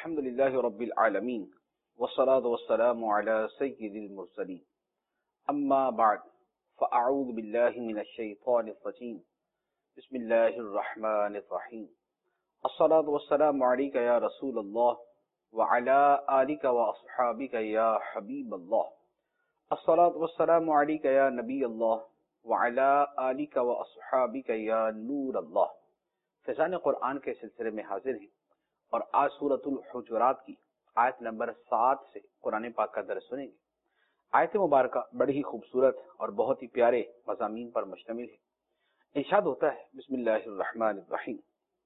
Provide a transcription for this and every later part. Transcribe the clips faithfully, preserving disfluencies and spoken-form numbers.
الحمد لله رب العالمين والصلاة والسلام على سيد المرسلين أما بعد فأعوذ بالله من الشيطان الرجيم بسم الله الرحمن الرحيم الصلاة والسلام عليك يا رسول الله وعلى آلك وأصحابك يا حبيب الله الصلاة والسلام عليك يا نبي الله وعلى آلك وأصحابك يا نور الله. فیضان قرآن کے سلسلے میں حاضر ہیں اور آج سورۃ الحجرات کی آیت نمبر سات سے قرآن پاک کا درس سنیں گے. آیت مبارکہ بڑی ہی خوبصورت اور بہت ہی پیارے مضامین پر مشتمل ہے. ارشاد ہوتا ہے بسم اللہ الرحمن الرحیم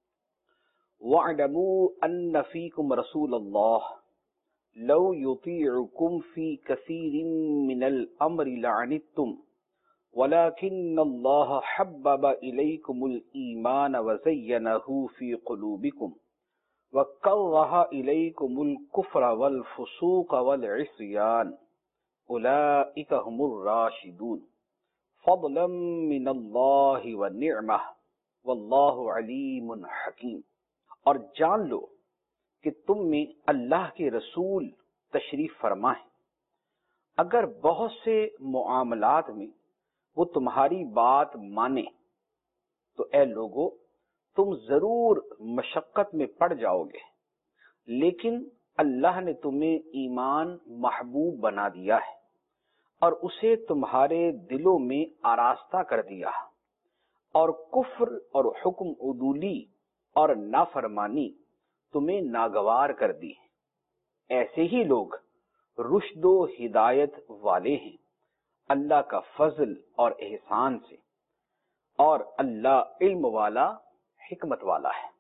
وَاعْلَمُوا أَنَّ فِيكُمْ رَسُولَ اللَّهِ لَوْ يُطِيعُكُمْ فِي كَثِيرٍ مِّنَ الْأَمْرِ لَعَنِتُّمْ وَلَكِنَّ اللَّهَ حَبَّبَ إِلَيْكُمُ الْإِيمَانَ وَزَيَّنَهُ فِي قُلُوبِكُمْ وَكَرَّهَ إِلَيْكُمُ الْكُفْرَ وَالْفُسُوقَ وَالْعِصْيَانَ أُولَئِكَ هُمُ الرَّاشِدُونَ فَضْلًا مِّنَ اللَّهِ وَنِعْمَةً وَاللَّهُ عَلِيمٌ حَكِيمٌ. اور جان لو کہ تم میں اللہ کے رسول تشریف فرما ہے. اگر بہت سے معاملات میں وہ تمہاری بات مانے تو اے لوگو تم ضرور مشقت میں پڑ جاؤ گے، لیکن اللہ نے تمہیں ایمان محبوب بنا دیا ہے اور اسے تمہارے دلوں میں آراستہ کر دیا، اور کفر اور حکم عدولی اور نافرمانی تمہیں ناگوار کر دی. ایسے ہی لوگ رشد و ہدایت والے ہیں اللہ کا فضل اور احسان سے، اور اللہ علم والا حکمت والا ہے.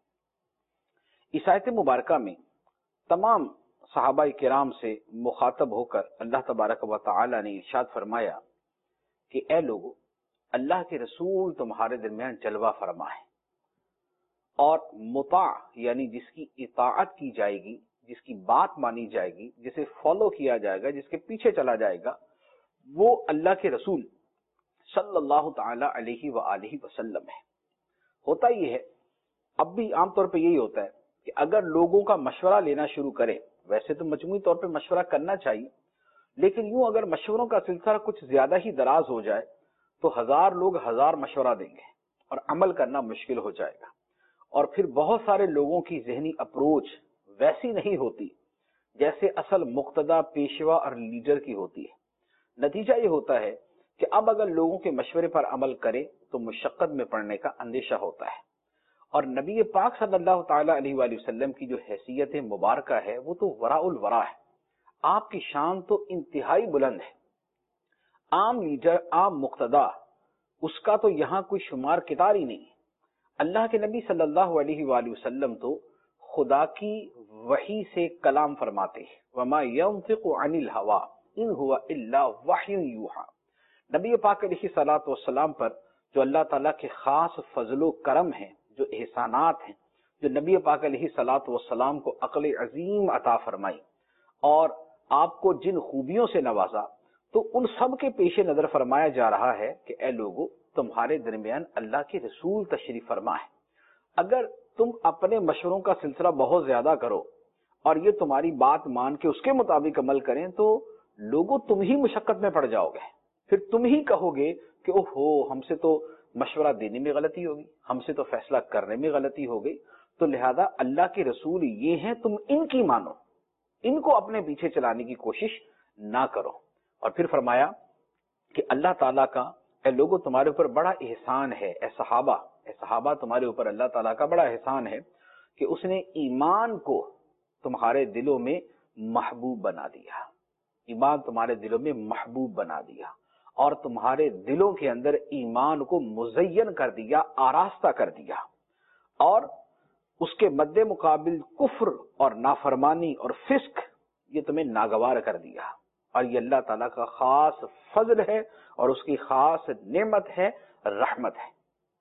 اس آیت مبارکہ میں تمام صحابہ کرام سے مخاطب ہو کر اللہ تبارک و تعالی نے ارشاد فرمایا کہ اے لوگو اللہ کے رسول تمہارے درمیان جلوہ فرما ہے، اور مطاع یعنی جس کی اطاعت کی جائے گی، جس کی بات مانی جائے گی، جسے فالو کیا جائے گا، جس کے پیچھے چلا جائے گا، وہ اللہ کے رسول صلی اللہ تعالی علیہ وآلہ وسلم ہے. ہوتا یہ ہے، اب بھی عام طور پہ یہی ہوتا ہے کہ اگر لوگوں کا مشورہ لینا شروع کرے، ویسے تو مجموعی طور پہ مشورہ کرنا چاہیے، لیکن یوں اگر مشوروں کا سلسلہ کچھ زیادہ ہی دراز ہو جائے تو ہزار لوگ ہزار مشورہ دیں گے اور عمل کرنا مشکل ہو جائے گا، اور پھر بہت سارے لوگوں کی ذہنی اپروچ ویسی نہیں ہوتی جیسے اصل مقتدی پیشوا اور لیڈر کی ہوتی ہے. نتیجہ یہ ہوتا ہے کہ اب اگر لوگوں کے مشورے پر عمل کرے تو مشقت میں پڑنے کا اندیشہ ہوتا ہے. اور نبی پاک صلی اللہ تعالی علیہ وآلہ وسلم کی جو حیثیت مبارکہ ہے وہ تو وراء الورا ہے. آپ کی شان تو انتہائی بلند ہے. عام لیڈر، عام مقتدی، اس کا تو یہاں کوئی شمار کتار ہی نہیں. اللہ کے نبی صلی اللہ علیہ وآلہ وسلم تو خدا کی وحی سے کلام فرماتے ہیں. وما ينطق عن الهوى ان هو الا وحی یوحى. نبی پاک علیہ الصلوۃ والسلام پر جو اللہ تعالیٰ کے خاص فضل و کرم ہیں، جو احسانات ہیں، جو نبی پاک علیہ الصلوۃ والسلام کو عقل عظیم عطا فرمائی اور آپ کو جن خوبیوں سے نوازا، تو ان سب کے پیش نظر فرمایا جا رہا ہے کہ اے لوگو تمہارے درمیان اللہ کے رسول تشریف فرما ہے. اگر تم اپنے مشوروں کا سلسلہ بہت زیادہ کرو اور یہ تمہاری بات مان کے اس کے مطابق عمل کریں تو لوگوں تم ہی مشقت میں پڑ جاؤ گے. پھر تم ہی کہو گے کہ اوہ ہو ہم سے تو مشورہ دینے میں غلطی ہوگی، ہم سے تو فیصلہ کرنے میں غلطی ہو گئی. تو لہذا اللہ کے رسول یہ ہیں، تم ان کی مانو، ان کو اپنے پیچھے چلانے کی کوشش نہ کرو. اور پھر فرمایا کہ اللہ تعالیٰ کا اے لوگوں تمہارے اوپر بڑا احسان ہے، اے صحابہ اے صحابہ تمہارے اوپر اللہ تعالیٰ کا بڑا احسان ہے کہ اس نے ایمان کو تمہارے دلوں میں محبوب بنا دیا. ایمان تمہارے دلوں میں محبوب بنا دیا اور تمہارے دلوں کے اندر ایمان کو مزین کر دیا، آراستہ کر دیا، اور اس کے مد مقابل کفر اور نافرمانی اور فسق یہ تمہیں ناگوار کر دیا. اور یہ اللہ تعالیٰ کا خاص فضل ہے اور اس کی خاص نعمت ہے، رحمت ہے.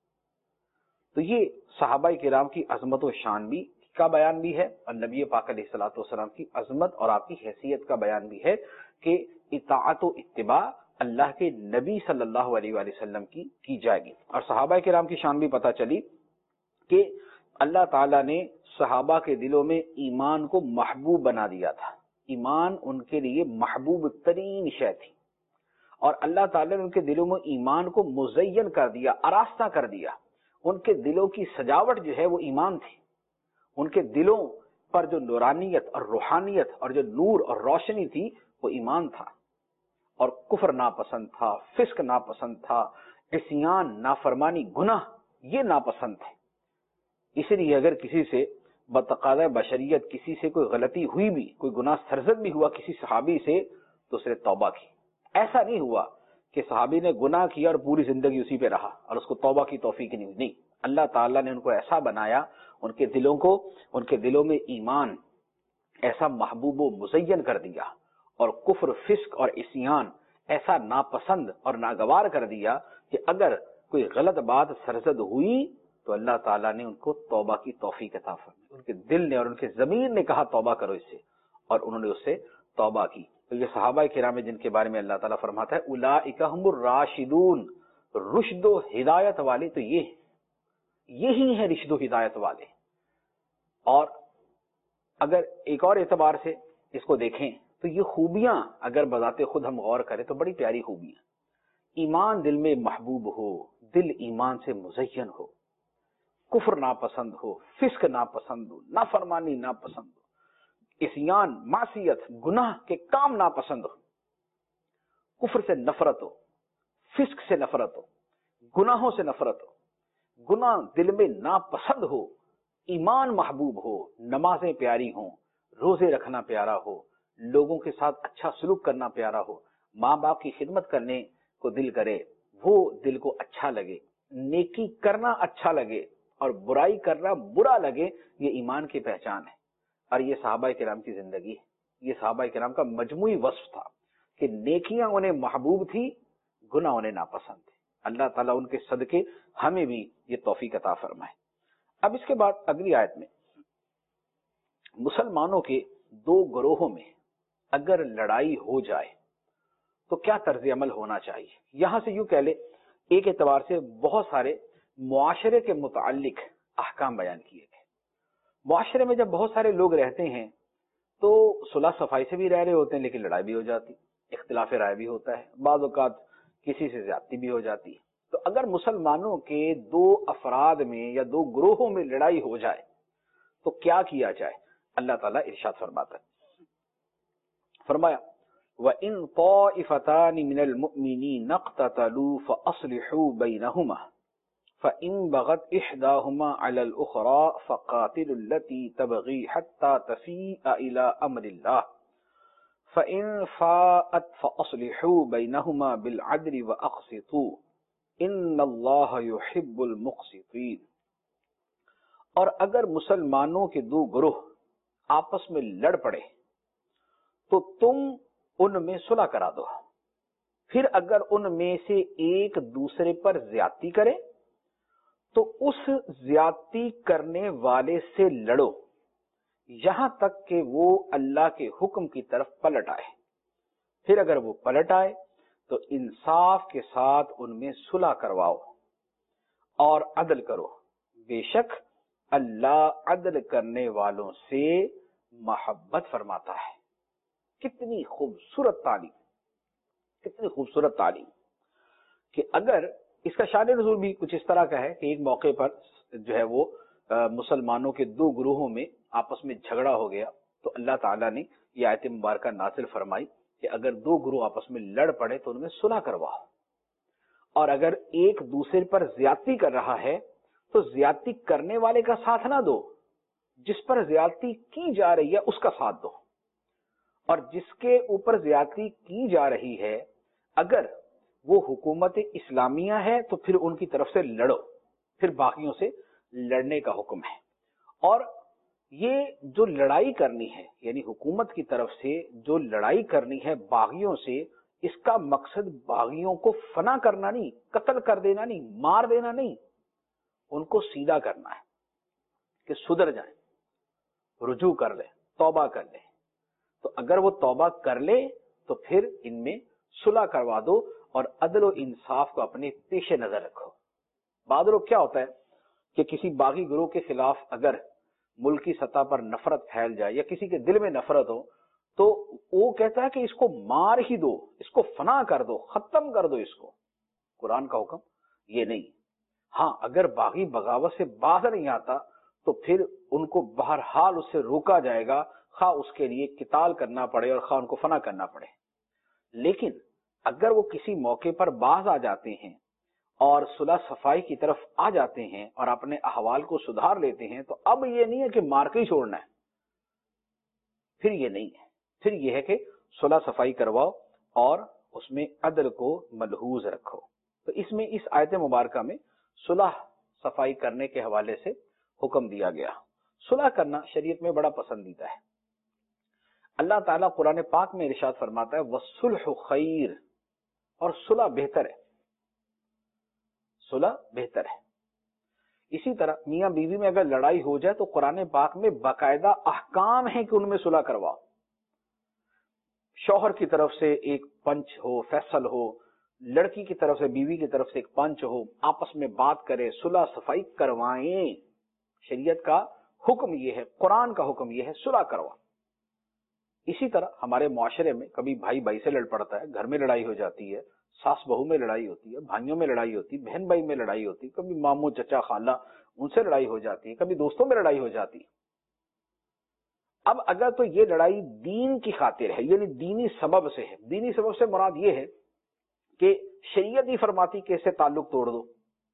تو یہ صحابہ کرام کی عظمت و شان بھی کا بیان بھی ہے، اور نبی پاک علیہ الصلوۃ والسلام کی عظمت اور آپ کی حیثیت کا بیان بھی ہے کہ اطاعت و اتباع اللہ کے نبی صلی اللہ علیہ وآلہ وسلم کی کی جائے گی. اور صحابہ کرام کی شان بھی پتہ چلی کہ اللہ تعالیٰ نے صحابہ کے دلوں میں ایمان کو محبوب بنا دیا تھا. ایمان ان کے لیے محبوب ترین شے تھی، اور اللہ تعالیٰ نے ان کے دلوں میں ایمان کو مزین کر دیا، آراستہ کر دیا. ان کے دلوں کی سجاوٹ جو ہے وہ ایمان تھی. ان کے دلوں پر جو نورانیت اور روحانیت اور جو نور اور روشنی تھی وہ ایمان تھا. اور کفر ناپسند تھا، فسق ناپسند تھا، عصیان، نافرمانی، گناہ یہ ناپسند تھے. اس لیے اگر کسی سے بتقاضۂ بشریت کسی سے کوئی غلطی ہوئی بھی، کوئی گناہ سرزد بھی ہوا کسی صحابی سے، تو اس نے توبہ کی. ایسا نہیں ہوا کہ صحابی نے گناہ کیا اور پوری زندگی اسی پہ رہا اور اس کو توبہ کی توفیق نہیں ہوئی. نہیں، اللہ تعالیٰ نے ان کو ایسا بنایا، ان کے دلوں کو ان کے دلوں میں ایمان ایسا محبوب و مزین کر دیا، اور کفر، فسق اور عصیان ایسا ناپسند اور ناگوار کر دیا کہ اگر کوئی غلط بات سرزد ہوئی تو اللہ تعالیٰ نے ان کو توبہ کی توفیق عطا فرمائی. ان کے دل نے اور ان کے ضمیر نے کہا توبہ کرو اس سے، اور انہوں نے اس سے توبہ کی. تو یہ صحابہ کرام جن کے بارے میں اللہ تعالیٰ فرماتا ہے اولئک هم الراشدون، رشد و ہدایت والے تو یہ یہی ہیں رشد و ہدایت والے. اور اگر ایک اور اعتبار سے اس کو دیکھیں تو یہ خوبیاں اگر بذات خود ہم غور کریں تو بڑی پیاری خوبیاں. ایمان دل میں محبوب ہو، دل ایمان سے مزین ہو، کفر ناپسند ہو، فسق ناپسند ہو، نافرمانی ناپسند ہو، عصیان، معصیت، گناہ کے کام ناپسند ہو، کفر سے نفرت ہو، فسق سے نفرت ہو، گناہوں سے نفرت ہو، گناہ دل میں ناپسند ہو، ایمان محبوب ہو، نمازیں پیاری ہوں، روزے رکھنا پیارا ہو، لوگوں کے ساتھ اچھا سلوک کرنا پیارا ہو، ماں باپ کی خدمت کرنے کو دل کرے، وہ دل کو اچھا لگے، نیکی کرنا اچھا لگے اور برائی کرنا برا لگے، یہ ایمان کی پہچان ہے. اور یہ صحابہ کرام کی زندگی ہے، یہ صحابہ کرام کا مجموعی وصف تھا کہ نیکیاں انہیں محبوب تھی، گناہ انہیں ناپسند تھے. اللہ تعالیٰ ان کے صدقے ہمیں بھی یہ توفیق عطا فرمائے. اب اس کے بعد اگلی آیت میں مسلمانوں کے دو گروہوں میں اگر لڑائی ہو جائے تو کیا طرز عمل ہونا چاہیے. یہاں سے یوں کہہ لے ایک اعتبار سے بہت سارے معاشرے کے متعلق احکام بیان کیے گئے. معاشرے میں جب بہت سارے لوگ رہتے ہیں تو صلح صفائی سے بھی رہ رہے ہوتے ہیں، لیکن لڑائی بھی ہو جاتی، اختلاف رائے بھی ہوتا ہے، بعض اوقات کسی سے زیادتی بھی ہو جاتی ہے. تو اگر مسلمانوں کے دو افراد میں یا دو گروہوں میں لڑائی ہو جائے تو کیا کیا جائے. اللہ تعالیٰ ارشاد فرماتا ہے، فرمایا وَإِن طَائِفَتَانِ مِنَ الْمُؤْمِنِينَ اقْتَتَلُوا فَأَصْلِحُوا بَيْنَهُمَا فَإِن بَغَتْ إِحْدَاهُمَا عَلَى الْأُخْرَى فَقَاتِلُوا الَّتِي تَبْغِي حَتَّى تَفِيءَ إِلَى أَمْرِ اللَّهِ فَإِن فَاءَتْ فَأَصْلِحُوا بَيْنَهُمَا بِالْعَدْلِ وَأَقْسِطُوا إِنَّ اللَّهَ يُحِبُّ الْمُقْسِطِينَ. اور اگر مسلمانوں کے دو گروہ آپس میں لڑ پڑے تو تم ان میں صلح کرا دو. پھر اگر ان میں سے ایک دوسرے پر زیادتی کرے تو اس زیادتی کرنے والے سے لڑو یہاں تک کہ وہ اللہ کے حکم کی طرف پلٹ آئے. پھر اگر وہ پلٹ آئے تو انصاف کے ساتھ ان میں صلح کرواؤ اور عدل کرو، بے شک اللہ عدل کرنے والوں سے محبت فرماتا ہے. کتنی خوبصورت تعلیم، کتنی خوبصورت تعلیم کہ اگر اس کا شان نزول بھی کچھ اس طرح کا ہے کہ ایک موقع پر جو ہے وہ مسلمانوں کے دو گروہوں میں آپس میں جھگڑا ہو گیا تو اللہ تعالیٰ نے یہ آیت مبارکہ نازل فرمائی کہ اگر دو گروہ آپس میں لڑ پڑے تو ان میں صلح کرواؤ، اور اگر ایک دوسرے پر زیادتی کر رہا ہے تو زیادتی کرنے والے کا ساتھ نہ دو، جس پر زیادتی کی جا رہی ہے اس کا ساتھ دو. اور جس کے اوپر زیادتی کی جا رہی ہے اگر وہ حکومت اسلامیہ ہے تو پھر ان کی طرف سے لڑو، پھر باقیوں سے لڑنے کا حکم ہے. اور یہ جو لڑائی کرنی ہے یعنی حکومت کی طرف سے جو لڑائی کرنی ہے باغیوں سے، اس کا مقصد باغیوں کو فنا کرنا نہیں، قتل کر دینا نہیں، مار دینا نہیں، ان کو سیدھا کرنا ہے کہ سدھر جائیں، رجوع کر لیں، توبہ کر لیں. تو اگر وہ توبہ کر لے تو پھر ان میں صلح کروا دو اور عدل و انصاف کو اپنے پیش نظر رکھو. بعض لوگ کیا ہوتا ہے کہ کسی باغی گروہ کے خلاف اگر ملکی سطح پر نفرت پھیل جائے یا کسی کے دل میں نفرت ہو تو وہ کہتا ہے کہ اس کو مار ہی دو، اس کو فنا کر دو، ختم کر دو اس کو۔ قرآن کا حکم یہ نہیں۔ ہاں اگر باغی بغاوت سے باز نہیں آتا تو پھر ان کو بہرحال اس سے روکا جائے گا، خواہ اس کے لیے قتال کرنا پڑے اور خواہ ان کو فنا کرنا پڑے۔ لیکن اگر وہ کسی موقع پر باز آ جاتے ہیں اور صلح صفائی کی طرف آ جاتے ہیں اور اپنے احوال کو سدھار لیتے ہیں تو اب یہ نہیں ہے کہ مار کے ہی چھوڑنا ہے، پھر یہ نہیں ہے، پھر یہ ہے کہ صلح صفائی کرواؤ اور اس میں عدل کو ملحوظ رکھو۔ تو اس میں اس آیت مبارکہ میں صلح صفائی کرنے کے حوالے سے حکم دیا گیا۔ صلح کرنا شریعت میں بڑا پسندیدہ ہے۔ اللہ تعالیٰ قرآن پاک میں ارشاد فرماتا ہے وَالصُّلْحُ خَيْرٌ، اور صلح بہتر ہے، صلح بہتر ہے۔ اسی طرح میاں بیوی میں اگر لڑائی ہو جائے تو قرآن پاک میں باقاعدہ احکام ہیں کہ ان میں صلح کرواؤ۔ شوہر کی طرف سے ایک پنچ ہو، فیصل ہو، لڑکی کی طرف سے بیوی کی طرف سے ایک پنچ ہو، آپس میں بات کرے، صلح صفائی کروائیں۔ شریعت کا حکم یہ ہے، قرآن کا حکم یہ ہے صلح کروا۔ اسی طرح ہمارے معاشرے میں کبھی بھائی بھائی سے لڑ پڑتا ہے، گھر میں لڑائی ہو جاتی ہے، ساس بہو میں لڑائی ہوتی ہے، بھائیوں میں لڑائی ہوتی ہے، بہن بھائی میں لڑائی ہوتی ہے، کبھی ماموں چچا خالہ ان سے لڑائی ہو جاتی ہے، کبھی دوستوں میں لڑائی ہو جاتی ہے۔ اب اگر تو یہ لڑائی دین کی خاطر ہے، یعنی دینی سبب سے ہے، دینی سبب سے مراد یہ ہے کہ شریعت ہی فرماتی کہ اسے تعلق توڑ دو۔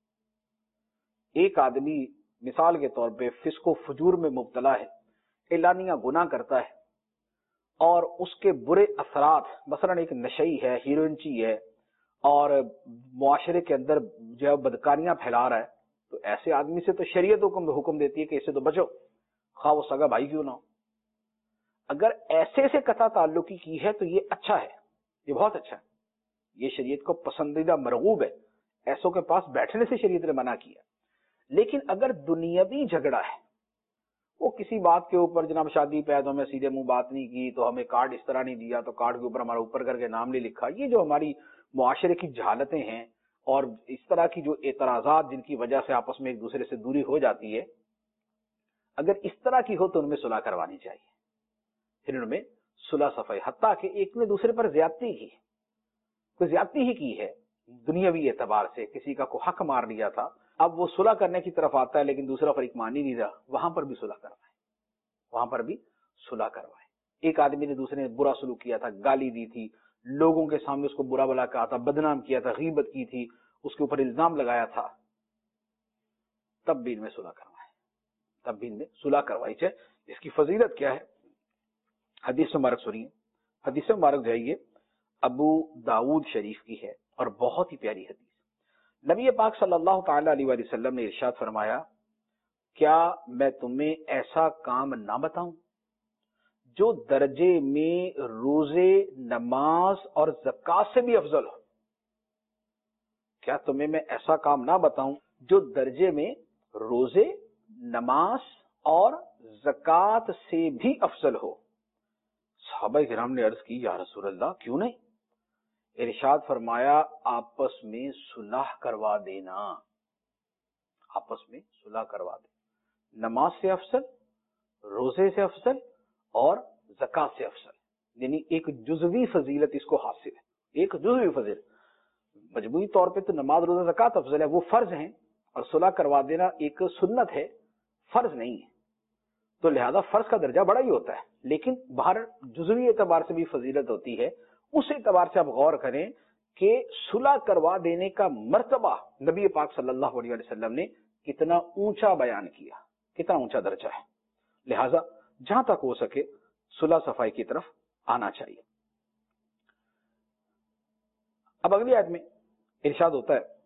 ایک آدمی مثال کے طور پہ فسق و فجور میں مبتلا ہے، اعلانیہ گناہ کرتا ہے اور اس کے برے اثرات، مثلا ایک نشئی ہے، ہیروئنچی ہے اور معاشرے کے اندر جو ہے بدکاریاں پھیلا رہا ہے، تو ایسے آدمی سے تو شریعت حکم حکم دیتی ہے کہ اسے تو بچو، خواہ وہ سگا بھائی کیوں نہ ہو۔ اگر ایسے سے قطع تعلقی کی ہے تو یہ اچھا ہے، یہ بہت اچھا ہے، یہ شریعت کو پسندیدہ مرغوب ہے، ایسوں کے پاس بیٹھنے سے شریعت نے منع کیا۔ لیکن اگر دنیاوی جھگڑا ہے، وہ کسی بات کے اوپر جناب شادی پہ تو ہمیں سیدھے منہ بات نہیں کی، تو ہمیں کارڈ اس طرح نہیں دیا، تو کارڈ کے اوپر ہمارا اوپر کر کے نام نہیں لکھا، یہ جو ہماری معاشرے کی جہالتیں ہیں اور اس طرح کی جو اعتراضات جن کی وجہ سے آپس میں ایک دوسرے سے دوری ہو جاتی ہے، اگر اس طرح کی ہو تو ان میں صلح کروانی چاہیے۔ پھر ان میں صلح صفائی، حتیٰ کہ ایک نے دوسرے پر زیادتی کی، کوئی زیادتی ہی کی ہے دنیاوی اعتبار سے، کسی کا کوئی حق مار لیا تھا، اب وہ صلح کرنے کی طرف آتا ہے لیکن دوسرا فریق مان ہی نہیں رہا، وہاں پر بھی صلح کروائے، وہاں پر بھی صلح کروائے۔ ایک آدمی نے دوسرے نے برا سلوک کیا تھا، گالی دی تھی، لوگوں کے سامنے اس کو برا بلا کہا تھا، بدنام کیا تھا، غیبت کی تھی، اس کے اوپر الزام لگایا تھا، تب بھی ان میں صلح کروائے، تب بھی ان میں صلح کروائی جائے۔ اس کی فضیلت کیا ہے؟ حدیث مبارک سنیے، حدیث مبارک جائیے ابو داود شریف کی ہے اور بہت ہی پیاری حدیث۔ نبی پاک صلی اللہ تعالی علیہ وآلہ وسلم نے ارشاد فرمایا، کیا میں تمہیں ایسا کام نہ بتاؤں جو درجے میں روزے، نماز اور زکات سے بھی افضل ہو؟ کیا تمہیں میں ایسا کام نہ بتاؤں جو درجے میں روزے، نماز اور زکات سے بھی افضل ہو؟ صحابہ کرام نے عرض کی یا رسول اللہ کیوں نہیں؟ ارشاد فرمایا آپس میں صلح کروا دینا، آپس میں صلح کروا دینا، نماز سے افضل، روزے سے افضل اور زکات سے افضل، یعنی ایک جزوی فضیلت اس کو حاصل ہے، ایک جزوی فضیلت۔ مجموعی طور پہ تو نماز، روزہ، زکات افضل ہے، وہ فرض ہیں، اور صلح کروا دینا ایک سنت ہے، فرض نہیں ہے، تو لہذا فرض کا درجہ بڑا ہی ہوتا ہے، لیکن باہر جزوی اعتبار سے بھی فضیلت ہوتی ہے۔ اس اعتبار سے آپ غور کریں کہ صلح کروا دینے کا مرتبہ نبی پاک صلی اللہ علیہ وسلم نے کتنا اونچا بیان کیا، کتنا اونچا درجہ ہے، لہذا جہاں تک ہو سکے صلح صفائی کی طرف آنا چاہیے۔ اب اگلی آیت میں ارشاد ہوتا ہے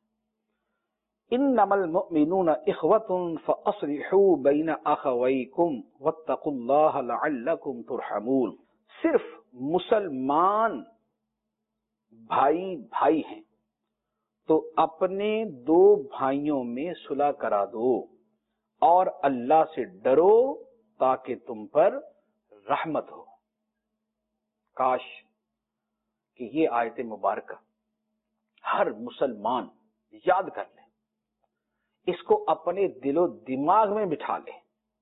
انما المؤمنون اخوۃ فاصلحوا بین اخویکم واتقوا اللہ لعلکم ترحمون، صرف مسلمان بھائی بھائی ہیں تو اپنے دو بھائیوں میں صلح کرا دو اور اللہ سے ڈرو تاکہ تم پر رحمت ہو۔ کاش کہ یہ آیت مبارکہ ہر مسلمان یاد کر لے، اس کو اپنے دل و دماغ میں بٹھا لیں.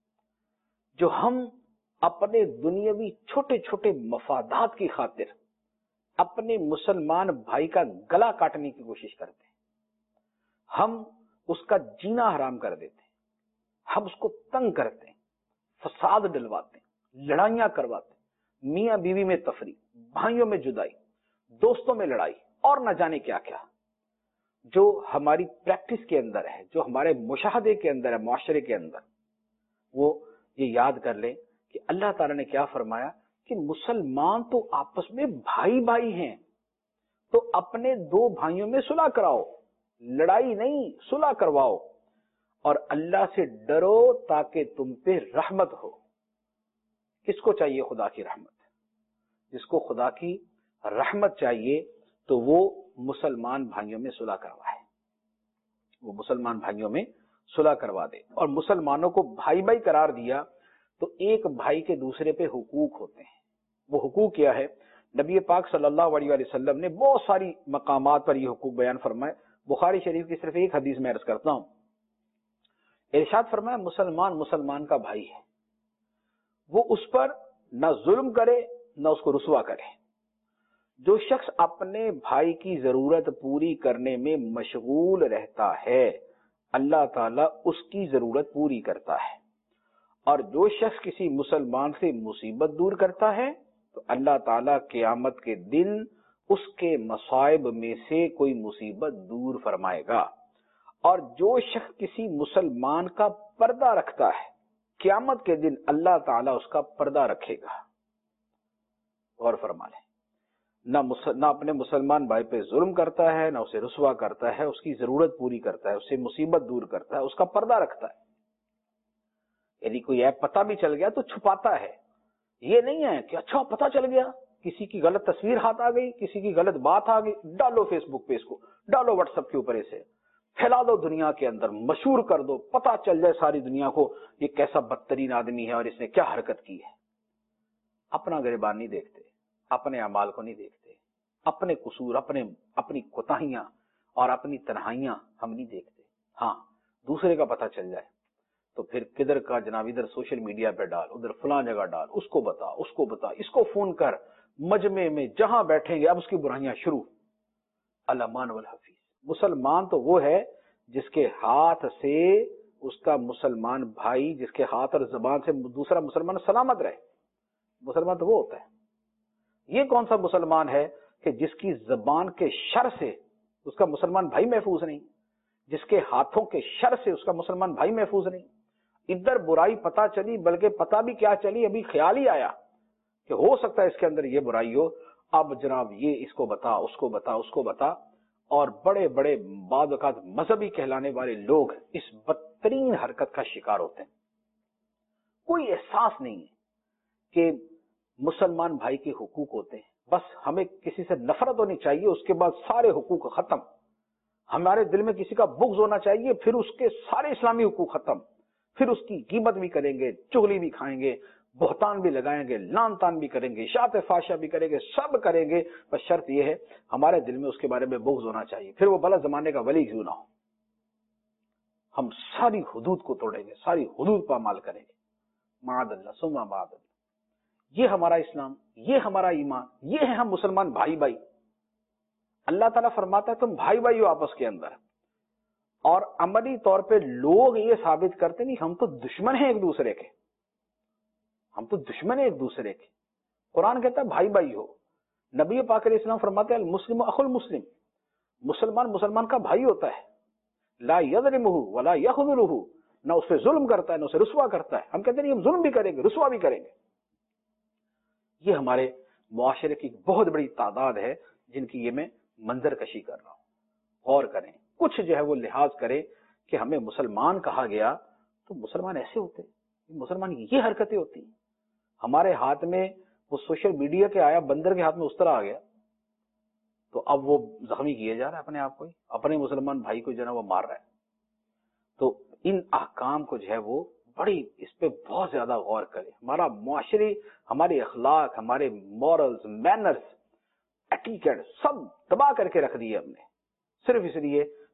جو ہم اپنے دنیاوی چھوٹے چھوٹے مفادات کی خاطر اپنے مسلمان بھائی کا گلا کاٹنے کی کوشش کرتے ہیں، ہم اس کا جینا حرام کر دیتے ہیں، ہم اس کو تنگ کرتے ہیں، فساد ڈلواتے ہیں، لڑائیاں کرواتے ہیں، میاں بیوی میں تفریق، بھائیوں میں جدائی، دوستوں میں لڑائی اور نہ جانے کیا کیا. جو ہماری پریکٹس کے اندر ہے، جو ہمارے مشاہدے کے اندر ہے، معاشرے کے اندر، وہ یہ یاد کر لیں کہ اللہ تعالیٰ نے کیا فرمایا کہ مسلمان تو آپس میں بھائی بھائی ہیں، تو اپنے دو بھائیوں میں صلح کراؤ، لڑائی نہیں، صلح کرواؤ، اور اللہ سے ڈرو تاکہ تم پہ رحمت ہو. کس کو چاہیے خدا کی رحمت؟ جس کو خدا کی رحمت چاہیے تو وہ مسلمان بھائیوں میں صلح کروائے، وہ مسلمان بھائیوں میں صلح کروا دے. اور مسلمانوں کو بھائی بھائی قرار دیا تو ایک بھائی کے دوسرے پہ حقوق ہوتے ہیں. وہ حقوق کیا ہے؟ نبی پاک صلی اللہ علیہ وسلم نے بہت ساری مقامات پر یہ حقوق بیان فرمائے. بخاری شریف کی صرف ایک حدیث میں عرض کرتا ہوں. ارشاد فرمایا مسلمان مسلمان کا بھائی ہے، وہ اس پر نہ ظلم کرے نہ اس کو رسوا کرے. جو شخص اپنے بھائی کی ضرورت پوری کرنے میں مشغول رہتا ہے اللہ تعالیٰ اس کی ضرورت پوری کرتا ہے، اور جو شخص کسی مسلمان سے مصیبت دور کرتا ہے تو اللہ تعالیٰ قیامت کے دن اس کے مصائب میں سے کوئی مصیبت دور فرمائے گا. اور جو شخص کسی مسلمان کا پردہ رکھتا ہے قیامت کے دن اللہ تعالیٰ اس کا پردہ رکھے گا. غور فرما لیں، نہ نہ اپنے مسلمان بھائی پہ ظلم کرتا ہے، نہ اسے رسوا کرتا ہے، اس کی ضرورت پوری کرتا ہے، اسے مصیبت دور کرتا ہے، اس کا پردہ رکھتا ہے. یعنی کوئی ایپ پتہ بھی چل گیا تو چھپاتا ہے. یہ نہیں ہے کہ اچھا پتہ چل گیا، کسی کی غلط تصویر ہاتھ آ گئی، کسی کی غلط بات آ گئی، ڈالو فیس بک پہ، اس کو ڈالو واٹس ایپ کے اوپر، اسے پھیلا دو دنیا کے اندر، مشہور کر دو، پتہ چل جائے ساری دنیا کو یہ کیسا بدترین آدمی ہے اور اس نے کیا حرکت کی ہے. اپنا گریبان نہیں دیکھتے، اپنے اعمال کو نہیں دیکھتے، اپنے قصور، اپنے اپنی کوتاہیاں اور اپنی تنہائیاں ہم نہیں دیکھتے. ہاں دوسرے کا پتہ چل جائے تو پھر کدھر کا جناب ادھر سوشل میڈیا پہ ڈال، ادھر فلاں جگہ ڈال، اس کو بتا، اس کو بتا، اس کو فون کر، مجمع میں جہاں بیٹھیں گے اب اس کی برائیاں شروع. الامان والحفیظ. مسلمان تو وہ ہے جس کے ہاتھ سے اس کا مسلمان بھائی، جس کے ہاتھ اور زبان سے دوسرا مسلمان سلامت رہے. مسلمان تو وہ ہوتا ہے. یہ کون سا مسلمان ہے کہ جس کی زبان کے شر سے اس کا مسلمان بھائی محفوظ نہیں، جس کے ہاتھوں کے شر سے اس کا مسلمان بھائی محفوظ نہیں. ادھر برائی پتہ چلی، بلکہ پتہ بھی کیا چلی، ابھی خیال ہی آیا کہ ہو سکتا ہے اس کے اندر یہ برائی ہو، اب جناب یہ اس کو بتا، اس کو بتا، اس کو بتا. اور بڑے بڑے بعض اوقات مذہبی کہلانے والے لوگ اس بدترین حرکت کا شکار ہوتے ہیں. کوئی احساس نہیں ہے کہ مسلمان بھائی کے حقوق ہوتے ہیں. بس ہمیں کسی سے نفرت ہونی چاہیے، اس کے بعد سارے حقوق ختم. ہمارے دل میں کسی کا بغض ہونا چاہیے، پھر اس کے سارے اسلامی حقوق ختم. پھر اس کی غیبت بھی کریں گے، چغلی بھی کھائیں گے، بہتان بھی لگائیں گے، لان تان بھی کریں گے، اشاعت فحشہ بھی کریں گے، سب کریں گے. بس شرط یہ ہے ہمارے دل میں اس کے بارے میں بغض ہونا چاہیے، پھر وہ بھلا زمانے کا ولی کیوں نہ ہو. ہم ساری حدود کو توڑیں گے، ساری حدود پامال کریں گے. معاذ اللہ ثم معاذ اللہ. یہ ہمارا اسلام، یہ ہمارا ایمان، یہ ہے ہم مسلمان بھائی بھائی. اللہ تعالیٰ فرماتا ہے تم بھائی بھائی ہو آپس کے اندر، اور عملی طور پہ لوگ یہ ثابت کرتے نہیں ہم تو دشمن ہیں ایک دوسرے کے، ہم تو دشمن ہیں ایک دوسرے کے. قرآن کہتا ہے بھائی بھائی ہو. نبی پاک علیہ السلام فرماتے ہیں المسلم اخو المسلم، مسلمان مسلمان کا بھائی ہوتا ہے. لا یظلمہ ولا یخذلہ، نہ اس پہ ظلم کرتا ہے نہ اسے رسوا کرتا ہے. ہم کہتے ہیں ہم ظلم بھی کریں گے، رسوا بھی کریں گے. یہ ہمارے معاشرے کی بہت بڑی تعداد ہے جن کی یہ میں منظر کشی کر رہا ہوں. غور کریں، کچھ جو ہے وہ لحاظ کریں کہ ہمیں مسلمان کہا گیا تو مسلمان ایسے ہوتے ہیں، مسلمان یہ حرکتیں ہوتی ہیں. ہمارے ہاتھ میں وہ سوشل میڈیا کے آیا، بندر کے ہاتھ میں اس طرح آ گیا تو اب وہ زخمی کیے جا رہا ہے اپنے آپ کو ہی، اپنے مسلمان بھائی کو جو ہے وہ مار رہا ہے. تو ان احکام کو جو ہے وہ بڑی اس پہ بہت زیادہ غور کرے. ہمارا معاشرے، ہمارے اخلاق، ہمارے مورلز، مینرز، ایٹیکیٹ سب تباہ کر کے رکھ دیے ہم نے، صرف اس لیے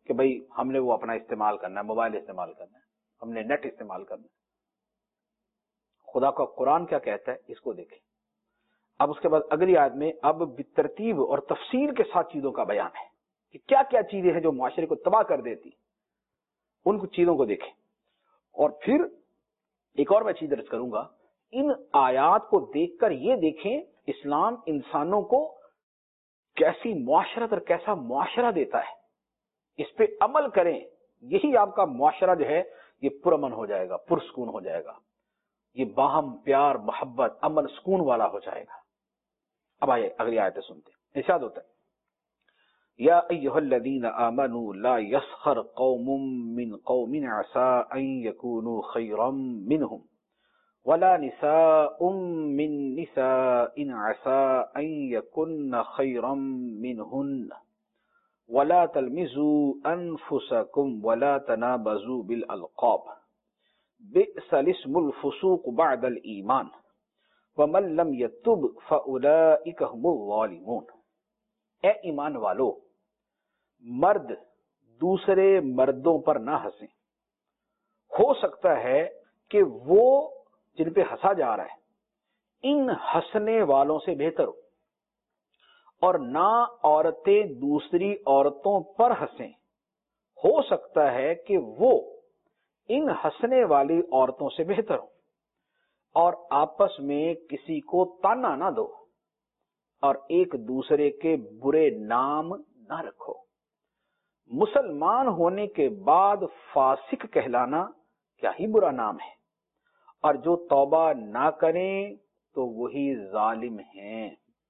کہ بھئی ہم نے وہ اپنا استعمال کرنا ہے، موبائل استعمال کرنا ہے، ہم نے نیٹ استعمال کرنا ہے. خدا کا قرآن کیا کہتا ہے اس کو دیکھیں. اب اس کے بعد اگلی آیت میں اب بترتیب اور تفصیل کے ساتھ چیزوں کا بیان ہے کہ کیا کیا چیزیں ہیں جو معاشرے کو تباہ کر دیتی، ان کچھ چیزوں کو دیکھیں. اور پھر ایک اور میں چیز درج کروں گا، ان آیات کو دیکھ کر یہ دیکھیں اسلام انسانوں کو کیسی معاشرت اور کیسا معاشرہ دیتا ہے، اس پہ عمل کریں، یہی آپ کا معاشرہ جو ہے یہ پرامن ہو جائے گا، پرسکون ہو جائے گا، یہ باہم پیار محبت امن سکون والا ہو جائے گا. اب آئیے اگلی آیتیں سنتے ہیں. ارشاد ہوتا ہے یا ایھا الذین آمنوا لا یسخر قوم من قوم عسى ان یکونوا خیرا منهم ولا نساء من نساء عسى ان یکن خیرا منهن ولا تلمزوا انفسکم ولا تنابزوا بالالقاب بئس الاسم الفسوق بعد الایمان ومن لم یتب فاولئک هم الظالمون. اے ایمان والو، مرد دوسرے مردوں پر نہ ہنسیں. ہو سکتا ہے کہ وہ جن پہ ہنسا جا رہا ہے ان ہنسنے والوں سے بہتر ہو، اور نہ عورتیں دوسری عورتوں پر ہنسیں. ہو سکتا ہے کہ وہ ان ہنسنے والی عورتوں سے بہتر ہو، اور آپس میں کسی کو تانا نہ دو اور ایک دوسرے کے برے نام نہ رکھو. مسلمان ہونے کے بعد فاسق کہلانا کیا ہی برا نام ہے، اور جو توبہ نہ کریں تو وہی ظالم ہیں.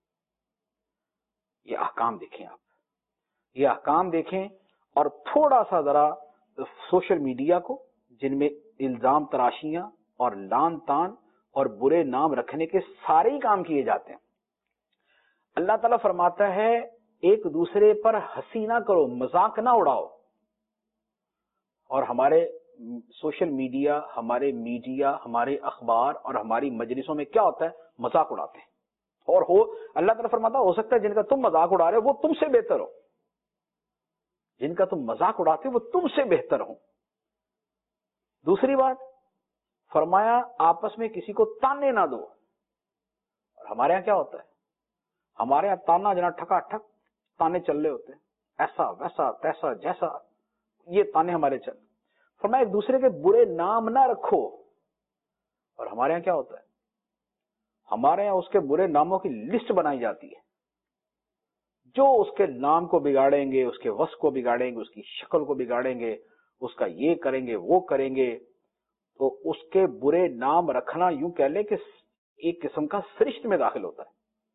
یہ احکام دیکھیں، آپ یہ احکام دیکھیں، اور تھوڑا سا ذرا سوشل میڈیا کو، جن میں الزام تراشیاں اور لان تان اور برے نام رکھنے کے سارے ہی کام کیے جاتے ہیں. اللہ تعالیٰ فرماتا ہے ایک دوسرے پر ہنسی نہ کرو، مذاق نہ اڑاؤ. اور ہمارے سوشل میڈیا، ہمارے میڈیا، ہمارے اخبار اور ہماری مجلسوں میں کیا ہوتا ہے؟ مذاق اڑاتے ہیں. اور ہو اللہ تعالیٰ فرماتا ہو سکتا ہے جن کا تم مذاق اڑا رہے ہو وہ تم سے بہتر ہو، جن کا تم مذاق اڑاتے ہو وہ تم سے بہتر ہو. دوسری بات فرمایا آپس میں کسی کو تانے نہ دو. اور ہمارے ہاں کیا ہوتا ہے؟ ہمارے ہاں تانا جنا ٹھکا ٹھک تانے چل رہے ہوتے ہیں، ایسا ویسا تیسا جیسا، یہ تانے ہمارے چل. فرمایا ایک دوسرے کے برے نام نہ رکھو. اور ہمارے ہاں کیا ہوتا ہے؟ ہمارے ہاں اس کے برے ناموں کی لسٹ بنائی جاتی ہے. جو اس کے نام کو بگاڑیں گے، اس کے وصف کو بگاڑیں گے، اس کی شکل کو بگاڑیں گے، اس کا یہ کریں گے وہ کریں گے، تو اس کے برے نام رکھنا یوں کہہ لے کہ ایک قسم کا سرشت میں داخل ہوتا ہے.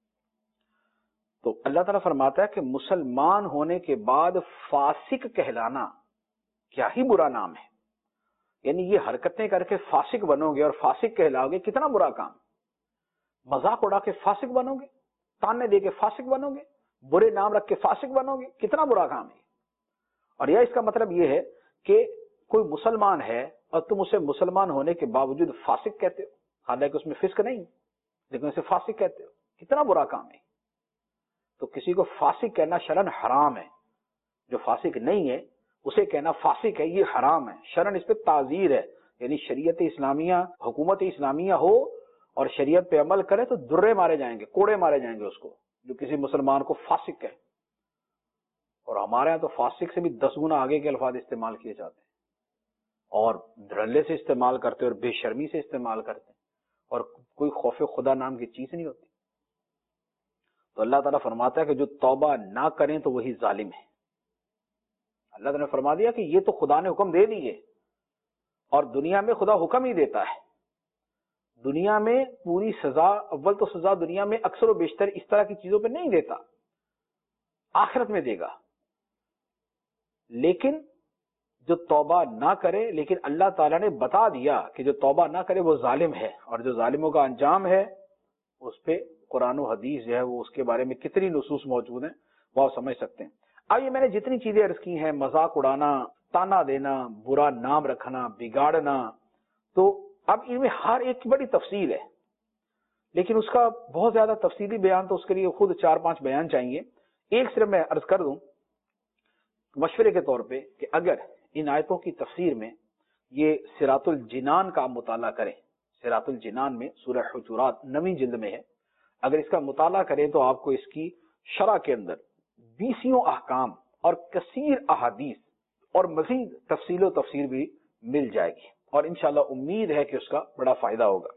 تو اللہ تعالیٰ فرماتا ہے کہ مسلمان ہونے کے بعد فاسق کہلانا کیا ہی برا نام ہے. یعنی یہ حرکتیں کر کے فاسق بنو گے اور فاسق کہلاؤ گے، کتنا برا کام. مذاق اڑا کے فاسق بنو گے، تانے دے کے فاسق بنو گے، برے نام رکھ کے فاسق بنو گے، کتنا برا کام ہے. اور یہ اس کا مطلب یہ ہے کہ کوئی مسلمان ہے اور تم اسے مسلمان ہونے کے باوجود فاسق کہتے ہو، حالانکہ اس میں فسق نہیں، لیکن اسے فاسق کہتے ہو، کتنا برا کام ہے. تو کسی کو فاسق کہنا شرعن حرام ہے. جو فاسق نہیں ہے اسے کہنا فاسق ہے، یہ حرام ہے. شرعن اس پہ تعزیر ہے، یعنی شریعت اسلامیہ، حکومت اسلامیہ ہو اور شریعت پہ عمل کرے تو درے مارے جائیں گے، کوڑے مارے جائیں گے اس کو جو کسی مسلمان کو فاسق کہے. اور ہمارے یہاں تو فاسق سے بھی دس گنا آگے کے الفاظ استعمال کیے جاتے ہیں، اور دھڑلے سے استعمال کرتے اور بے شرمی سے استعمال کرتے ہیں، اور کوئی خوف خدا نام کی چیز نہیں ہوتی. تو اللہ تعالیٰ فرماتا ہے کہ جو توبہ نہ کریں تو وہی ظالم ہے. اللہ تعالیٰ نے فرما دیا کہ یہ تو خدا نے حکم دے دیے، اور دنیا میں خدا حکم ہی دیتا ہے. دنیا میں پوری سزا، اول تو سزا دنیا میں اکثر و بیشتر اس طرح کی چیزوں پہ نہیں دیتا، آخرت میں دے گا. لیکن جو توبہ نہ کرے، لیکن اللہ تعالیٰ نے بتا دیا کہ جو توبہ نہ کرے وہ ظالم ہے، اور جو ظالموں کا انجام ہے اس پہ قرآن و حدیث جو ہے وہ اس کے بارے میں کتنی نصوص موجود ہیں وہ آپ سمجھ سکتے ہیں. اب یہ میں نے جتنی چیزیں عرض کی ہیں، مذاق اڑانا، تانا دینا، برا نام رکھنا، بگاڑنا، تو اب ان میں ہر ایک کی بڑی تفصیل ہے، لیکن اس کا بہت زیادہ تفصیلی بیان تو اس کے لیے خود چار پانچ بیان چاہیے. ایک صرف میں عرض کر دوں مشورے کے طور پہ کہ اگر ان آیتوں کی تفسیر میں یہ صراط الجنان کا مطالعہ کریں، صراط الجنان میں سورہ حجرات نویں جلد میں ہے، اگر اس کا مطالعہ کریں تو آپ کو اس کی شرح کے اندر بیسیوں احکام اور کثیر احادیث اور مزید تفصیل و تفسیر بھی مل جائے گی، اور انشاءاللہ امید ہے کہ اس کا بڑا فائدہ ہوگا۔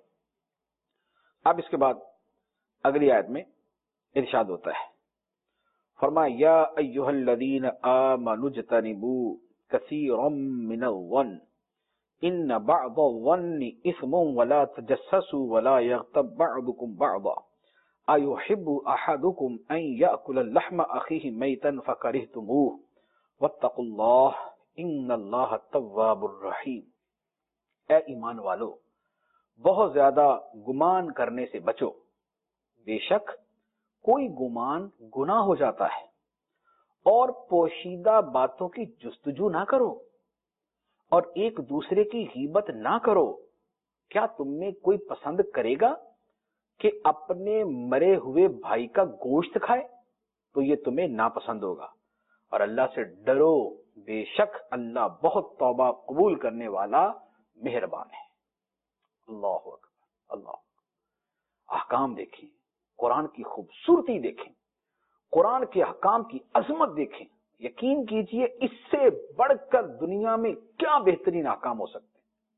اب اس کے بعد اگلی آیت میں ارشاد ہوتا ہے، فرمایا یا ایھا الذین آمنوا اجتنبوا کثیرا من الظن ان بعض الظن اثم ولا تجسسوا ولا یغتب بعضکم بعضا ایحب احدکم ان یأکل لحم اخیہ میتا فکرہتموہ واتقوا اللہ ان اللہ التواب الرحیم۔ اے ایمان والو، بہت زیادہ گمان کرنے سے بچو، بے شک کوئی گمان گناہ ہو جاتا ہے، اور پوشیدہ باتوں کی جستجو نہ کرو، اور ایک دوسرے کی غیبت نہ کرو۔ کیا تم میں کوئی پسند کرے گا کہ اپنے مرے ہوئے بھائی کا گوشت کھائے؟ تو یہ تمہیں ناپسند ہوگا، اور اللہ سے ڈرو، بے شک اللہ بہت توبہ قبول کرنے والا مہربان ہے۔ اللہ اکبر، اللہ اکبر۔ احکام دیکھیں، قرآن کی خوبصورتی دیکھیں، قرآن کے احکام کی عظمت دیکھیں، یقین کیجئے اس سے بڑھ کر دنیا میں کیا بہترین احکام ہو سکتے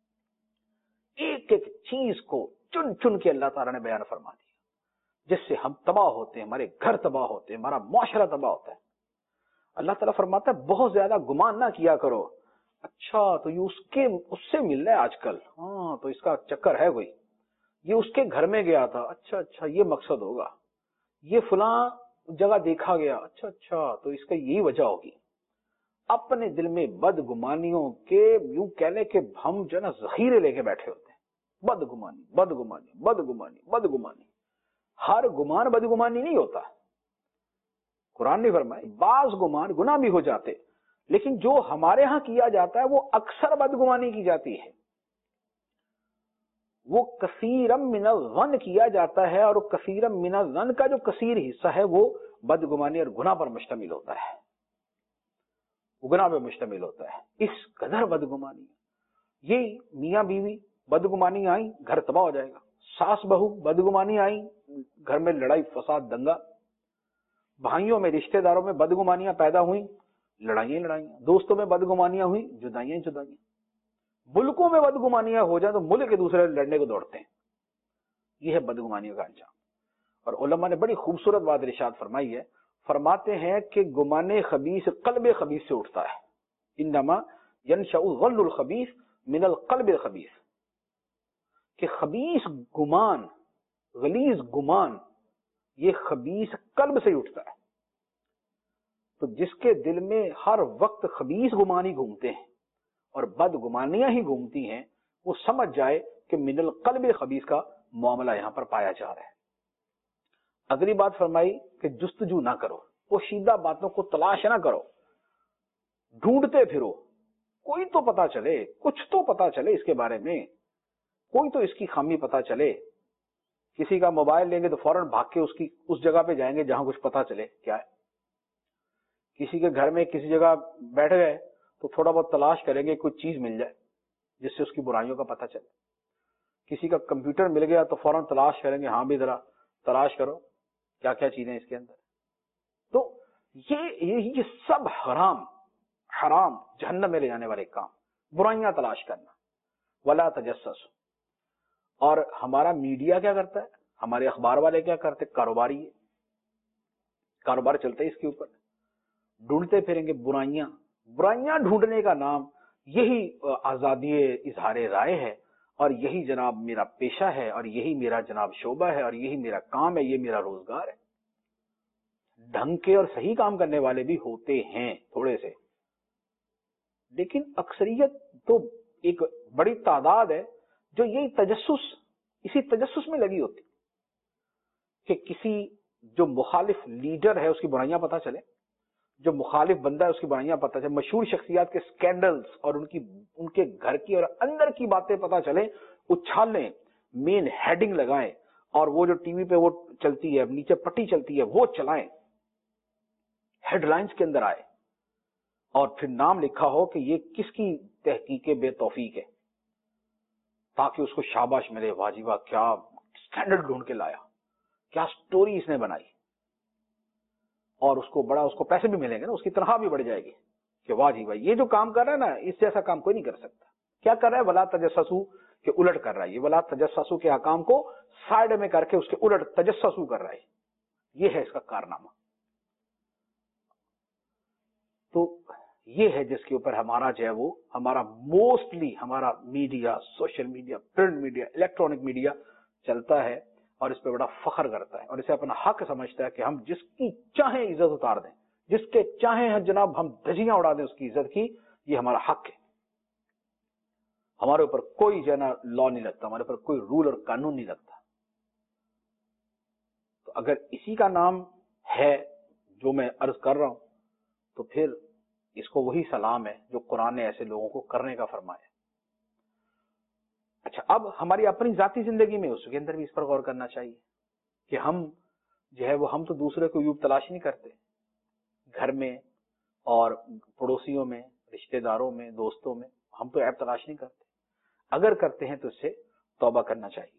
ہیں۔ ایک ایک چیز کو چن چن کے اللہ تعالیٰ نے بیان فرما دیا، جس سے ہم تباہ ہوتے ہیں، ہمارے گھر تباہ ہوتے ہیں، ہمارا معاشرہ تباہ ہوتا ہے۔ اللہ تعالیٰ فرماتا ہے بہت زیادہ گمان نہ کیا کرو۔ اچھا تو یہ اس کے اس سے مل رہا ہے آج کل، ہاں تو اس کا چکر ہے کوئی، یہ اس کے گھر میں گیا تھا، اچھا اچھا یہ مقصد ہوگا، یہ فلاں جگہ دیکھا گیا، اچھا اچھا تو اس کا یہی وجہ ہوگی۔ اپنے دل میں بدگمانیوں کے یوں کہہ لیں کہ ہم جو ہے نا ذخیرے لے کے بیٹھے ہوتے ہیں، بدگمانی بدگمانی بدگمانی بدگمانی۔ ہر گمان بدگمانی نہیں ہوتا، قرآن نے فرمایا بعض گمان گناہ بھی ہو جاتے، لیکن جو ہمارے ہاں کیا جاتا ہے وہ اکثر بدگمانی کی جاتی ہے، وہ کثیرم من الظن کیا جاتا ہے، اور کثیرم من الظن کا جو کثیر حصہ ہے وہ بدگمانی اور گناہ پر مشتمل ہوتا ہے، وہ گناہ پر مشتمل ہوتا ہے۔ اس قدر بدگمانی، یہ میاں بیوی بدگمانی آئی گھر تباہ ہو جائے گا، ساس بہو بدگمانی آئی گھر میں لڑائی فساد دنگا، بھائیوں میں رشتہ داروں میں بدگمانیاں پیدا ہوئیں، لڑائیاں لڑائیاں، دوستوں میں بدگمانیاں ہوئیں، جدائیاں جدائیاں، ملکوں میں بدگمانیاں ہو جائیں تو ملک کے دوسرے لڑنے کو دوڑتے ہیں۔ یہ ہے بدگمانیوں کا انجام۔ اور علماء نے بڑی خوبصورت بات ارشاد فرمائی ہے، فرماتے ہیں کہ گمان خبیث قلب خبیث سے اٹھتا ہے، انما ینشأ الظن الخبیث من القلب الخبیث، کہ خبیث گمان، غلیظ گمان یہ خبیث قلب سے اٹھتا ہے۔ تو جس کے دل میں ہر وقت خبیث گمان ہی گھومتے ہیں اور بد گمانیاں ہی گھومتی ہیں، وہ سمجھ جائے کہ من القلب خبیث کا معاملہ یہاں پر پایا جا رہا ہے۔ اگلی بات فرمائی کہ جستجو نہ کرو، پوشیدہ باتوں کو تلاش نہ کرو، ڈھونڈتے پھرو، کوئی تو پتا چلے، کچھ تو پتا چلے اس کے بارے میں، کوئی تو اس کی خامی پتا چلے۔ کسی کا موبائل لیں گے تو فوراً بھاگ کے اس کی اس جگہ پہ جائیں گے جہاں کچھ پتا چلے کیا ہے۔ کسی کے گھر میں کسی جگہ بیٹھ گئے تو تھوڑا بہت تلاش کریں گے کوئی چیز مل جائے جس سے اس کی برائیوں کا پتہ چلے۔ کسی کا کمپیوٹر مل گیا تو فوراً تلاش کریں گے، ہاں بھی ذرا تلاش کرو کیا کیا چیزیں اس کے اندر۔ تو یہ یہ سب حرام حرام جہنم میں لے جانے والے کام، برائیاں تلاش کرنا، ولا تجسس۔ اور ہمارا میڈیا کیا کرتا ہے، ہمارے اخبار والے کیا کرتے، کاروباری ہے، کاروبار چلتا ہے اس کے اوپر، ڈھونڈتے پھریں گے برائیاں۔ برائیاں ڈھونڈنے کا نام یہی آزادی اظہار رائے ہے، اور یہی جناب میرا پیشہ ہے، اور یہی میرا جناب شعبہ ہے، اور یہی میرا کام ہے، یہ میرا روزگار ہے۔ ڈھنگ کے اور صحیح کام کرنے والے بھی ہوتے ہیں تھوڑے سے، لیکن اکثریت تو ایک بڑی تعداد ہے جو یہی تجسس اسی تجسس میں لگی ہوتی کہ کسی جو مخالف لیڈر ہے اس کی برائیاں پتہ چلے، جو مخالف بندہ ہے اس کی برائیاں پتہ چلے، مشہور شخصیات کے سکینڈلز اور ان کی ان کے گھر کی اور اندر کی باتیں پتہ چلیں، اچھالیں، مین ہیڈنگ لگائیں، اور وہ جو ٹی وی پہ وہ چلتی ہے، نیچے پٹی چلتی ہے، وہ چلائیں، ہیڈ لائنز کے اندر آئے، اور پھر نام لکھا ہو کہ یہ کس کی تحقیق بے توفیق ہے، تاکہ اس کو شاباش ملے، واہ جی واہ کیا اسٹینڈرڈ ڈھونڈ کے لایا، کیا سٹوری اس نے بنائی، اور اس کو بڑا اس کو پیسے بھی ملیں گے نا، اس کی تنخواہ بھی بڑھ جائے گی کہ واہ جی واہ یہ جو کام کر رہا ہے نا اس جیسا کام کوئی نہیں کر سکتا۔ کیا کر رہا ہے؟ ولا تجسسو کے الٹ کر رہا ہے، یہ ولا تجسسو کے احکام کو سائڈ میں کر کے اس کے الٹ تجسسو کر رہا ہے، یہ ہے اس کا کارنامہ۔ تو یہ ہے جس کے اوپر ہمارا جو ہے وہ ہمارا موسٹلی ہمارا media, social media, print media, electronic media چلتا ہے، اور اس پہ بڑا فخر کرتا ہے اور اسے اپنا حق سمجھتا ہے کہ ہم جس کی چاہیں عزت اتار دیں، جس کے چاہیں جناب ہم دھجیاں اڑا دیں اس کی عزت کی، یہ ہمارا حق ہے۔ ہمارے اوپر کوئی جو ہے نا لا نہیں لگتا، ہمارے اوپر کوئی رول اور قانون نہیں لگتا۔ تو اگر اسی کا نام ہے جو میں عرض کر رہا ہوں، تو پھر اس کو وہی سلام ہے جو قرآن نے ایسے لوگوں کو کرنے کا فرمایا۔ اچھا، اب ہماری اپنی ذاتی زندگی میں اس کے اندر بھی اس پر غور کرنا چاہیے کہ ہم جو ہے وہ ہم تو دوسرے کو عیوب تلاش نہیں کرتے، گھر میں اور پڑوسیوں میں، رشتہ داروں میں، دوستوں میں ہم تو عیب تلاش نہیں کرتے، اگر کرتے ہیں تو اس سے توبہ کرنا چاہیے۔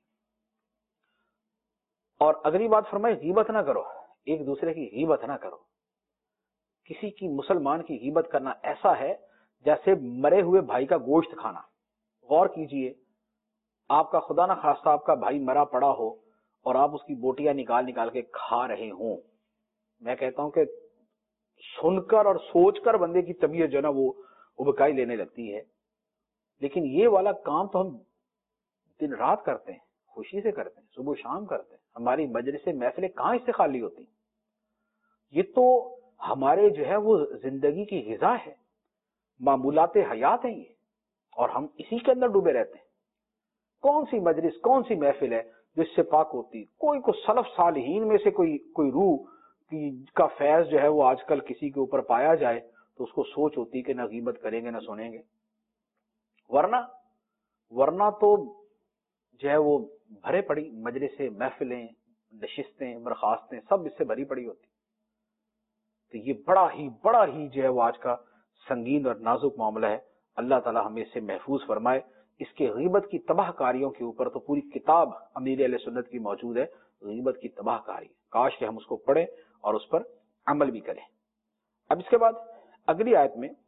اور اگلی بات فرمائے غیبت نہ کرو، ایک دوسرے کی غیبت نہ کرو۔ کسی کی مسلمان کی غیبت کرنا ایسا ہے جیسے مرے ہوئے بھائی کا گوشت کھانا۔ غور کیجئے، آپ کا خدا نہ خواستہ آپ کا بھائی مرا پڑا ہو اور آپ اس کی بوٹیاں نکال نکال کے کھا رہے ہوں، میں کہتا ہوں کہ سن کر اور سوچ کر بندے کی طبیعت جو ہے نا وہ ابکائی لینے لگتی ہے۔ لیکن یہ والا کام تو ہم دن رات کرتے ہیں، خوشی سے کرتے ہیں، صبح شام کرتے ہیں، ہماری مجلس محفلیں کہاں اس سے خالی ہوتی؟ یہ تو ہمارے جو ہے وہ زندگی کی غذا ہے، معمولات حیات ہیں یہ، اور ہم اسی کے اندر ڈوبے رہتے ہیں۔ کون سی مجلس، کون سی محفل ہے جس سے پاک ہوتی؟ کوئی کو سلف صالحین میں سے کوئی کوئی روح کی کا فیض جو ہے وہ آج کل کسی کے اوپر پایا جائے تو اس کو سوچ ہوتی کہ نہ غیبت کریں گے نہ سنیں گے، ورنہ ورنہ تو جو ہے وہ بھرے پڑی مجلس محفلیں، نشستیں، برخاستیں سب اس سے بھری پڑی ہوتی۔ تو یہ بڑا ہی بڑا ہی جو ہے وہ آج کا سنگین اور نازک معاملہ ہے۔ اللہ تعالی ہمیں اس سے محفوظ فرمائے۔ اس کے غیبت کی تباہ کاریوں کے اوپر تو پوری کتاب امیر اہل سنت کی موجود ہے، غیبت کی تباہ کاری، کاش کہ ہم اس کو پڑھیں اور اس پر عمل بھی کریں۔ اب اس کے بعد اگلی آیت میں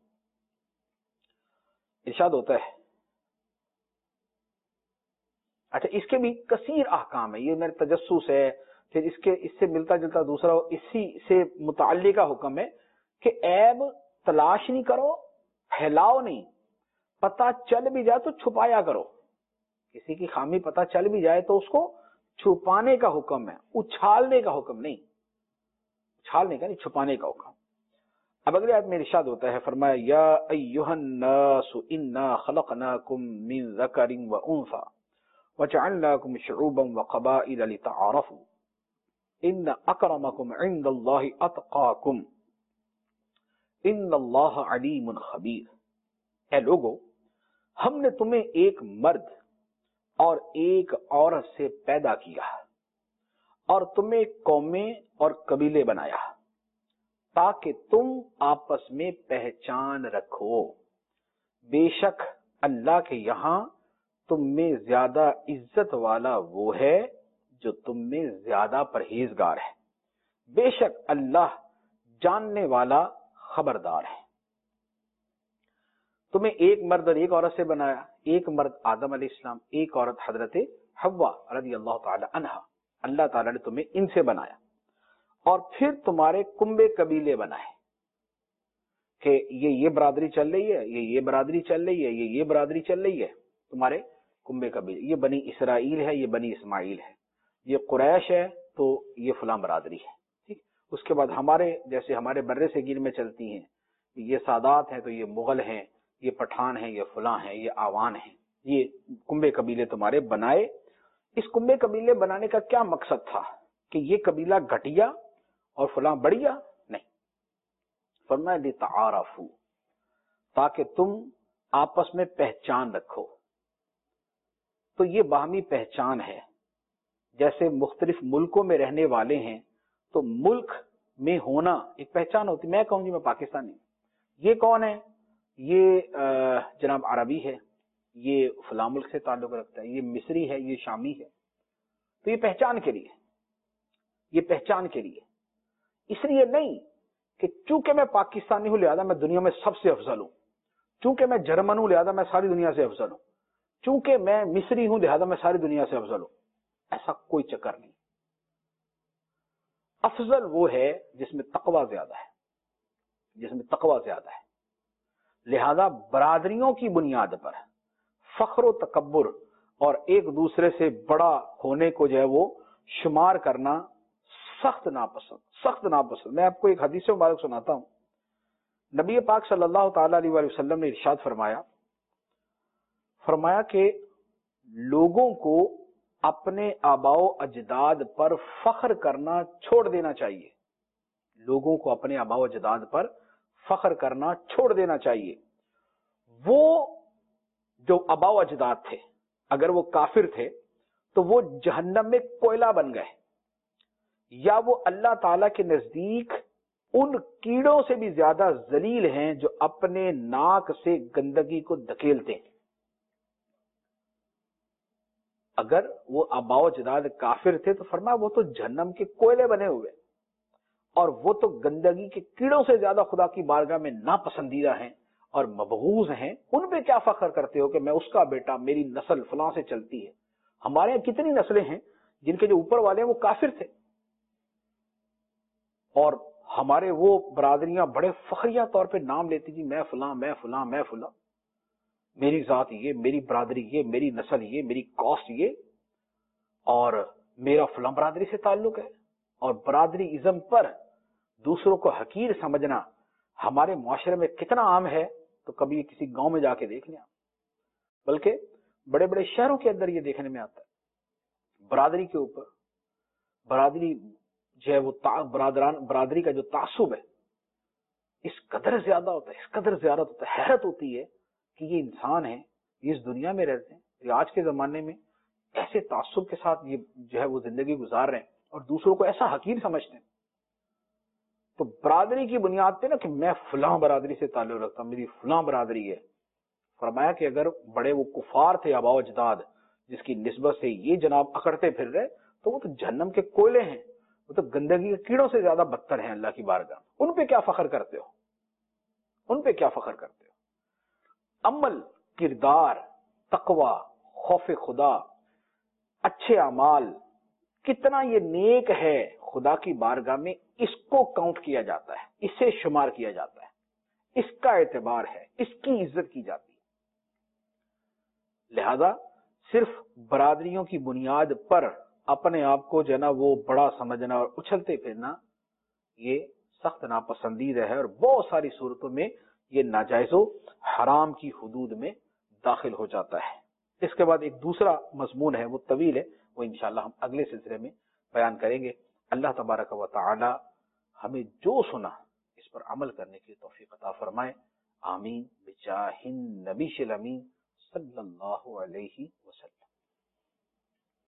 ارشاد ہوتا ہے، اچھا اس کے بھی کثیر احکام ہے، یہ میرے تجسس ہے، پھر اس کے اس سے ملتا جلتا دوسرا اسی سے متعلقہ حکم ہے کہ عیب تلاش نہیں کرو، پھیلاؤ نہیں، پتہ چل بھی جائے تو چھپایا کرو۔ کسی کی خامی پتہ چل بھی جائے تو اس کو چھپانے کا حکم ہے، اچھالنے کا حکم نہیں، اچھالنے کا نہیں، چھپانے کا حکم۔ اب اگلی آیت میں ارشاد ہوتا ہے، فرمایا یا ایھا الناس انا خلقناکم من ذکر و انثی وجعلناکم شعوبا وقبائل لتعارفوا ان اکرمکم عند اللہ اتقاکم ان اللہ علیم خبیر۔ اے لوگو، ہم نے تمہیں ایک مرد اور ایک عورت سے پیدا کیا اور تمہیں قومیں اور قبیلے بنایا تاکہ تم آپس میں پہچان رکھو۔ بے شک اللہ کے یہاں تم میں زیادہ عزت والا وہ ہے جو تم میں زیادہ پرہیزگار ہے، بے شک اللہ جاننے والا خبردار ہے۔ تمہیں ایک مرد اور ایک عورت سے بنایا، ایک مرد آدم علیہ السلام، ایک عورت حضرت حوا رضی اللہ تعالی عنہا، اللہ تعالی نے تمہیں ان سے بنایا، اور پھر تمہارے کنبے قبیلے بنائے کہ یہ یہ برادری چل رہی ہے، یہ یہ برادری چل رہی ہے، یہ یہ برادری چل رہی ہے، تمہارے کنبے قبیلے، یہ بنی اسرائیل ہے، یہ بنی اسماعیل ہے، یہ قریش ہے تو یہ فلاں برادری ہے، ٹھیک۔ اس کے بعد ہمارے جیسے ہمارے برے صغیر میں چلتی ہیں، یہ سادات ہیں تو یہ مغل ہیں، یہ پٹھان ہیں، یہ فلاں ہیں، یہ آوان ہیں، یہ کنبے قبیلے تمہارے بنائے۔ اس کنبے قبیلے بنانے کا کیا مقصد تھا کہ یہ قبیلہ گھٹیا اور فلاں بڑھیا؟ نہیں، فرمایا لتعارفوا، تاکہ تم آپس میں پہچان رکھو۔ تو یہ باہمی پہچان ہے، جیسے مختلف ملکوں میں رہنے والے ہیں تو ملک میں ہونا ایک پہچان ہوتی، میں کہوں گی میں پاکستانی ہوں، یہ کون ہے؟ یہ جناب عربی ہے، یہ فلاں ملک سے تعلق رکھتا ہے، یہ مصری ہے، یہ شامی ہے. تو یہ پہچان کے لیے، یہ پہچان کے لیے، اس لیے نہیں کہ چونکہ میں پاکستانی ہوں لہذا میں دنیا میں سب سے افضل ہوں، چونکہ میں جرمن ہوں لہذا میں ساری دنیا سے افضل ہوں، چونکہ میں مصری ہوں لہذا میں ساری دنیا سے افضل ہوں. ایسا کوئی چکر نہیں. افضل وہ ہے جس میں تقوی زیادہ ہے، جس میں تقوی زیادہ ہے. لہذا برادریوں کی بنیاد پر فخر و تکبر اور ایک دوسرے سے بڑا ہونے کو جو ہے وہ شمار کرنا سخت ناپسند، سخت ناپسند. میں آپ کو ایک حدیث مبارک سناتا ہوں. نبی پاک صلی اللہ تعالی علیہ وآلہ وسلم نے ارشاد فرمایا فرمایا کہ لوگوں کو اپنے آباء و اجداد پر فخر کرنا چھوڑ دینا چاہیے. لوگوں کو اپنے آباء و اجداد پر فخر کرنا چھوڑ دینا چاہیے. وہ جو آباء و اجداد تھے اگر وہ کافر تھے تو وہ جہنم میں کوئلہ بن گئے، یا وہ اللہ تعالی کے نزدیک ان کیڑوں سے بھی زیادہ ذلیل ہیں جو اپنے ناک سے گندگی کو دھکیلتے ہیں. اگر وہ آباء و اجداد کافر تھے تو فرمایا وہ تو جہنم کے کوئلے بنے ہوئے، اور وہ تو گندگی کے کیڑوں سے زیادہ خدا کی بارگاہ میں ناپسندیدہ ہیں اور مبغوض ہیں. ان پہ کیا فخر کرتے ہو کہ میں اس کا بیٹا، میری نسل فلاں سے چلتی ہے. ہمارے یہاں کتنی نسلیں ہیں جن کے جو اوپر والے ہیں وہ کافر تھے، اور ہمارے وہ برادریاں بڑے فخریہ طور پہ نام لیتی تھی، میں فلاں میں فلاں میں فلاں، میری ذات یہ، میری برادری یہ، میری نسل یہ، میری کاسٹ یہ، اور میرا فلاں برادری سے تعلق ہے. اور برادری ازم پر دوسروں کو حقیر سمجھنا ہمارے معاشرے میں کتنا عام ہے تو کبھی کسی گاؤں میں جا کے دیکھ لیں، بلکہ بڑے بڑے شہروں کے اندر یہ دیکھنے میں آتا ہے. برادری کے اوپر برادری جو ہے وہ برادران برادری کا جو تعصب ہے اس قدر زیادہ ہوتا ہے، اس قدر زیادہ ہوتا ہے. حیرت ہوتی ہے کہ یہ انسان ہیں، یہ اس دنیا میں رہتے ہیں، یہ آج کے زمانے میں ایسے تعصب کے ساتھ یہ جو ہے وہ زندگی گزار رہے ہیں اور دوسروں کو ایسا حقیر سمجھتے ہیں. تو برادری کی بنیاد پہ نا کہ میں فلاں برادری سے تعلق رکھتا ہوں، میری فلاں برادری ہے. فرمایا کہ اگر بڑے وہ کفار تھے آباء و اجداد جس کی نسبت سے یہ جناب اکڑتے پھر رہے تو وہ تو جہنم کے کوئلے ہیں، وہ تو گندگی کے کیڑوں سے زیادہ بدتر ہیں اللہ کی بارگاہ. ان پہ کیا فخر کرتے ہو؟ ان پہ کیا فخر کرتے ہو؟ عمل، کردار، تقوی، خوف خدا، اچھے اعمال کتنا یہ نیک ہے خدا کی بارگاہ میں، اس کو کاؤنٹ کیا جاتا ہے، اسے شمار کیا جاتا ہے، اس کا اعتبار ہے، اس کی عزت کی جاتی ہے. لہذا صرف برادریوں کی بنیاد پر اپنے آپ کو جو ہے نا وہ بڑا سمجھنا اور اچھلتے پھرنا یہ سخت ناپسندیدہ ہے، اور بہت ساری صورتوں میں یہ ناجائز و حرام کی حدود میں داخل ہو جاتا ہے. اس کے بعد ایک دوسرا مضمون ہے، وہ طویل ہے، وہ انشاءاللہ ہم اگلے سلسلے میں بیان کریں گے. اللہ تبارک و تعالی ہمیں جو سنا اس پر عمل کرنے کی توفیق عطا فرمائے. آمین بجاہ النبی الامین صلی اللہ علیہ وسلم.